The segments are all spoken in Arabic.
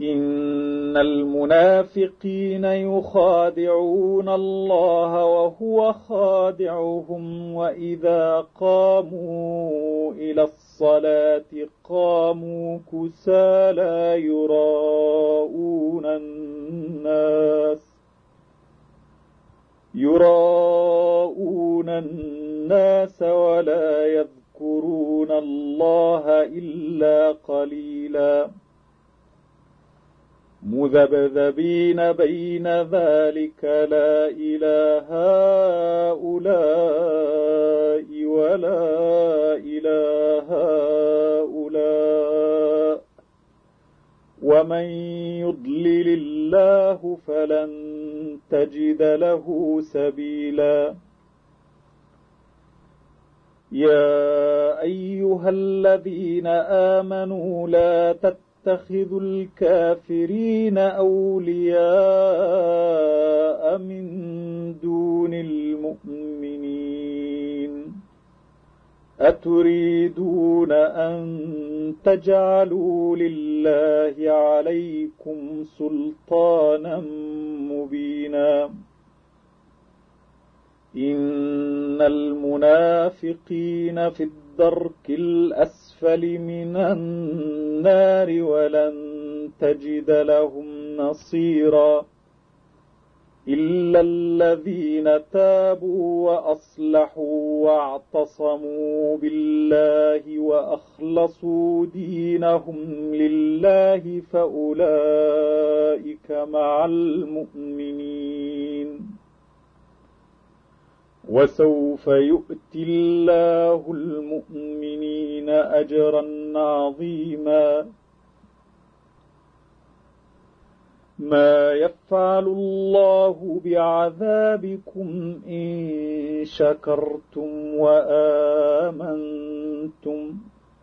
إن المنافقين يخادعون الله وهو خادعهم وإذا قاموا إلى الصلاة قاموا كسالى يراءون الناس ولا يذكرون الله إلا قليلا مذبذبين بين ذلك لا إلى هؤلاء ولا إلى هؤلاء ومن يضلل الله فلن تجد له سبيلا يا أيها الذين آمنوا لا تتخذوا الكافرين أولياء من دون المؤمنين أتريدون أن تجعلوا لله عليكم سلطانا مبينا إن المنافقين في الدرك الأسفل من النار ولن تجد لهم نصيرا إلا الذين تابوا وأصلحوا واعتصموا بالله وأخلصوا دينهم لله فأولئك مع المؤمنين وسوف يؤتي الله المؤمنين أجرا عظيما ما يفعل الله بعذابكم إن شكرتم وآمنتم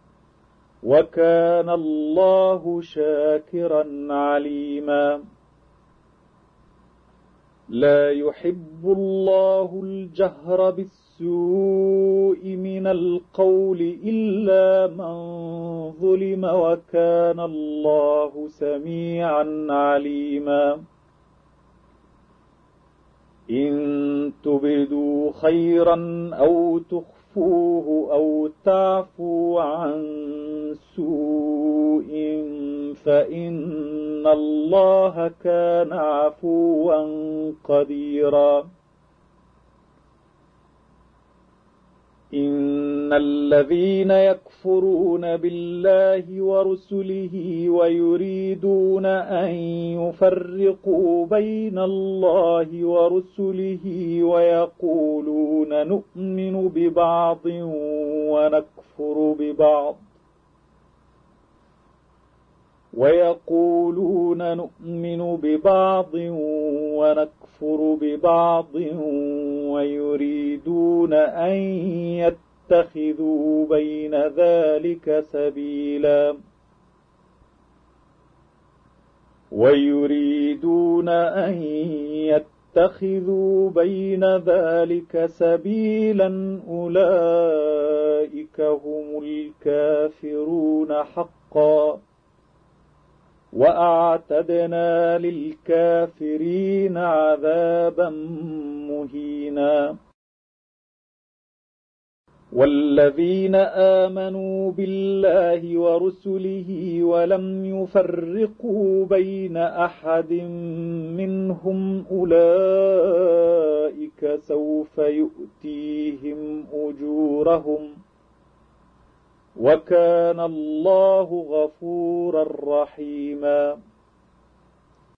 وكان الله شاكرا عليما لا يحب الله الجهر بالسوء من القول إلا من ظلم وكان الله سميعا عليما إن تبدوا خيرا أو تخفوه أو تعفوا عن سوء فإن الله كان عفوا قديرا إن الذين يكفرون بالله ورسله ويريدون أن يفرقوا بين الله ورسله ويقولون نؤمن ببعض ونكفر ببعض ويريدون أن يتخذوا بين ذلك سبيلا أولئك هم الكافرون حقا وأعتدنا للكافرين عذابا مهينا والذين آمنوا بالله ورسله ولم يفرقوا بين أحد منهم أولئك سوف يؤتيهم أجورهم وكان الله غفورا رحيما